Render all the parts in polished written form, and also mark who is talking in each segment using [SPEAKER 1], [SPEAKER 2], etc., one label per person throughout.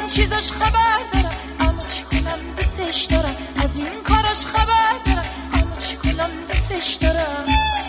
[SPEAKER 1] چیزاش خبر دارم اما چی کنم دوستش دارم، از این کاراش خبر دارم اما چی کنم دوستش دارم.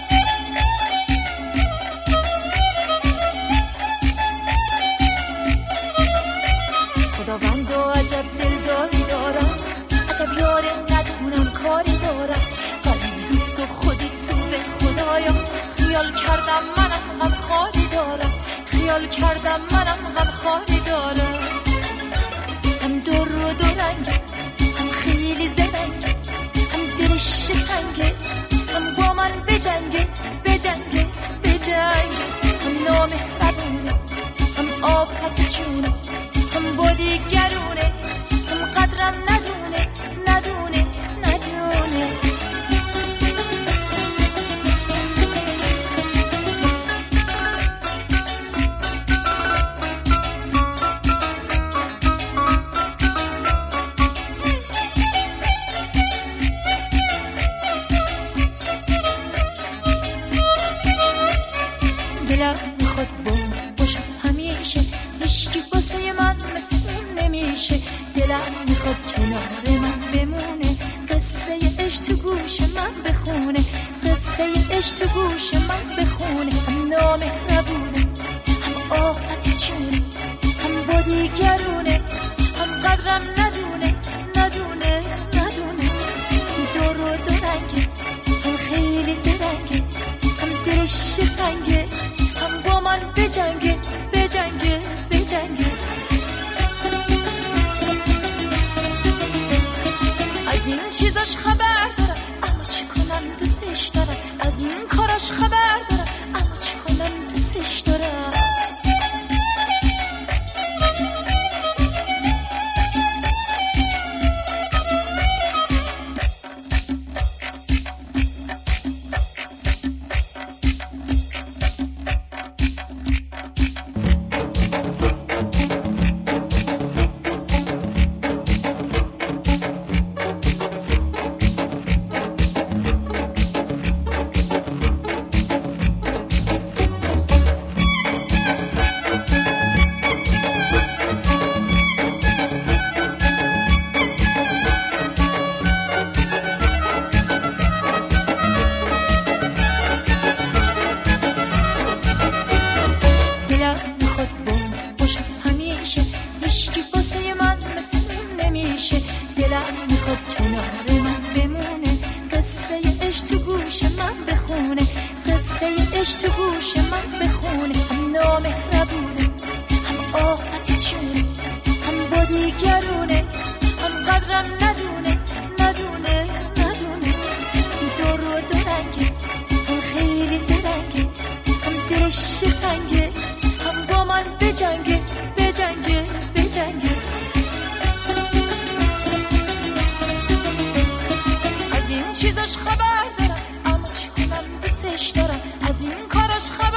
[SPEAKER 1] خداوند و عجب دلداری دارم، عجب یاره ندونم کاری دارم، قریب دوست و خودی سوز خدایا. خیال کردم منم غم خاری دارم، خیال کردم منم غم خاری دارم. هم دور و دورنگه، هم خیلی زرنگه، هم دلش سنگه، هم با من بجنگه بجنگه بجنگه. هم نامهربونه، هم آفت چونه، هم با دیگرونه، هم قدرم ندونه ندونه ندونه. دلم میخواد باشم همیشه، هیچکی واسه من مثل اون نمیشه. دلم میخواد کنار من بمونه، قصه عشق تو گوش من بخونه، قصه عشق تو گوش من بخونه. هم نامهربونه، هم آفت چونه، هم با دیگرونه، هم قدرم ندونه ندونه ندونه. دور و دورنگه، هم خیلی زرنگه، هم دلش سنگه، هم با من بجنگه بجنگه بجنگه. از این چیزاش خبر دارم اما چی کنم دوستش دارم، از این کاراش خبر دارم اما چی کنم دوستش دارم. باشم همیشه، هیچکی واسه من مثل اون نمیشه. دلم میخواد کنار من بمونه، قصه عشق تو گوش من بخونه، قصه عشق تو گوش من بخونه. هم نامهربونه، هم آفت چونه، هم با دیگرونه، هم قدرم ندونه ندونه ندونه. دور و دورنگه، هم خیلی زرنگه، هم دلش سنگه، هم با من بجنگه بجنگه بجنگه. از این چیزاش خبر دارم اما چی کنم دوستش دارم، از این کاراش خبر